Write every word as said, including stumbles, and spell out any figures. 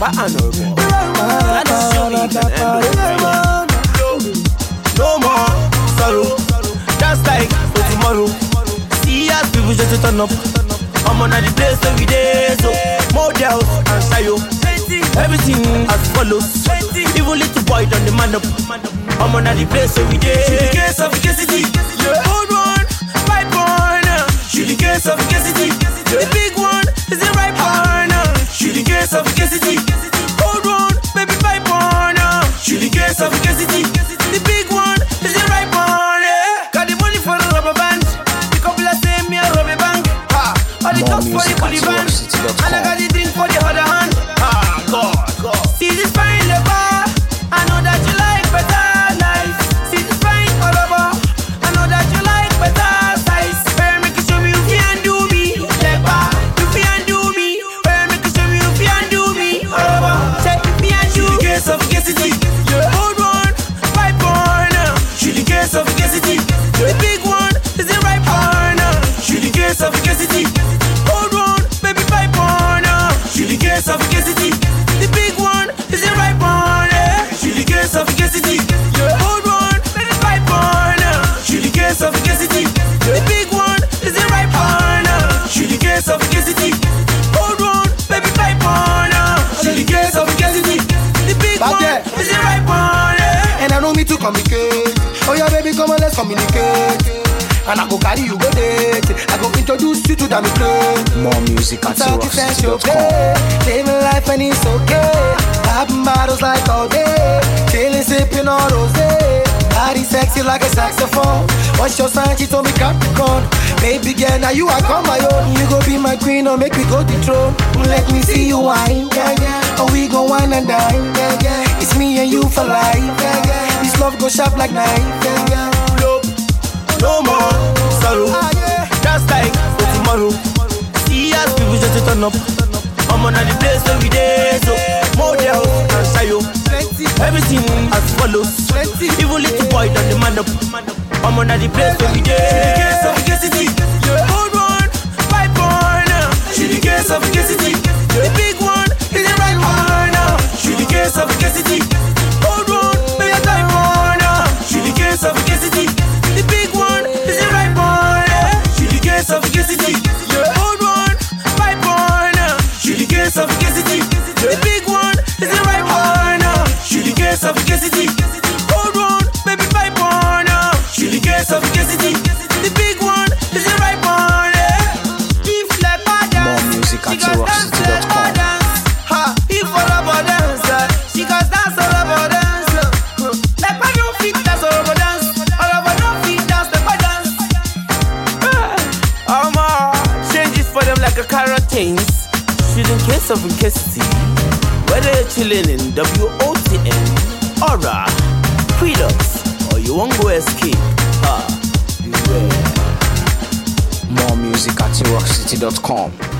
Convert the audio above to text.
I know more. That is surely can end. No more sorrow. Just like for tomorrow. See as people just to turn up. I'm on the place every day, so models and style. Everything as follows. Even little boy done the man up. I'm on the place every day. She the case of K-City. Hold on, right one. She the case of K-City. The big one is the right one. She the case of K-City. Hold on, baby, right one. She the case of K-City. The big one is the right one. Got the money for the rubber band. The couple of say me a rubber bank. All the talks for the body band. And I got the thing for the other hand. Ah, God, God. See this fine level. I know that you like better life. See this fine color. I know that you like better size. Where make you show me you can do me. Lepa, you can do me. Where make you show me you can do me. Over, check you can do. She the case of K-City. Hold on, right one. She the case of K-City. The big one is the right one. She the case of K-City. Hold on, baby, right one. She the case of K-City. The big one is the right one. She the case of K-City. Hold on, baby, right one. She the case of K-City. The big one is the right one. She the case of K-City. Hold on, baby, right one. She the case of K-City. The big one is the right one. And I know me to communicate. Oh yeah, baby, come on, let's communicate. And I go carry you go date. I go introduce you to the play. More music at T Rock City dot com. Living life and it's okay. Popping bottles like all day. Chilling, sipping on rosé. Body sexy like a saxophone. What's your sign? She told me Capricorn. Baby girl, now you are come my own. You go be my queen or make me go the throne. Let me see you wine, yeah, yeah. Oh, we go wine and dine, yeah, yeah. It's me and you for life, yeah, yeah. This love go sharp like knife, yeah, yeah. No more sorrow. Just like for tomorrow. See as people just to turn up. I'm on the place every day, so models and style. Everything as follows. Even little boy done the man up. I'm on the place every day. She the case of K-City. Hold on, right one. She the case of K-City. The big one is the right one. She the case of K-City. Hold on, baby, right one. She the case of K-City. The big one is the right one. She the case of K-City. Hold on, right one. She the case of K-City. The big one is the right one. She the case of K-City. Hold on, baby, right one. She the case of K-City. The big one is the right one. If like More music at T Rock City dot com. Ha, if all about dance, she can dance all about dance. Like I don't fit dance all about dance. All about don't fit dance, like I dance. Um, changes for them like a carrot things. Shit in case of K-City. Whether you're chilling in W O T N, Aura, Quilux, or you won't go escape. Ah, beware. More music at T Rock City dot com.